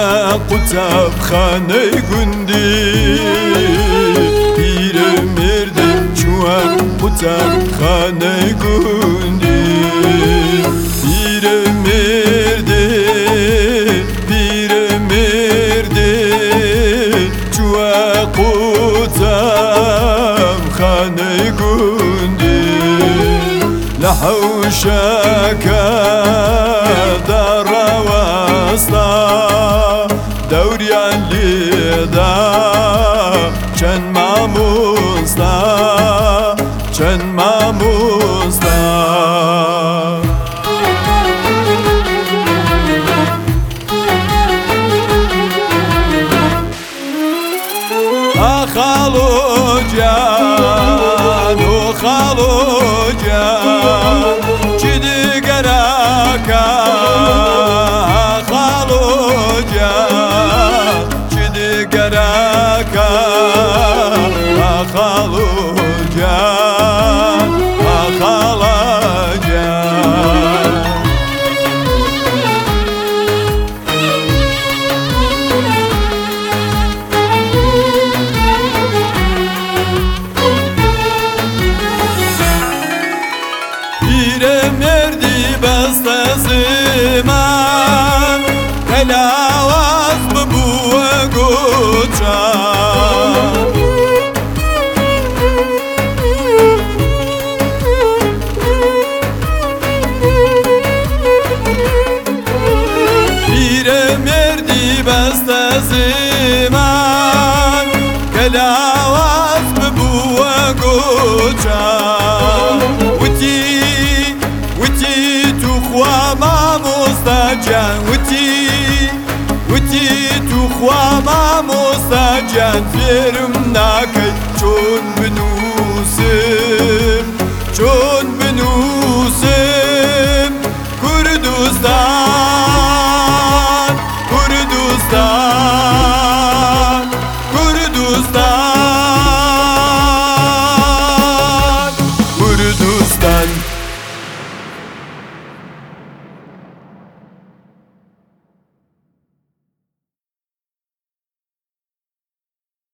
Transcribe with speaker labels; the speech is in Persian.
Speaker 1: قوتابخانه گوندی پیرمردم چوە قوتابخانه گوندی پیرمرده چوە قوتابخانه گوندی لە حەوشەکە دەڕەوەستا دەوریان لێدا چەند مامۆستا چەند مامۆستا خالو جان و خالو جان چی دیگراکا خالو جان چی دیگراکا خالو جان خالا جان پیرمردی بەستە زمان هەلاواز ببووە گۆچان پیرمردی بەستە زمان هەلاواز ببووە گۆچان خوا مامۆستا جان وتی تو خوا مامۆستا جان فێرم ناکەی چۆن بنووسم کوردستان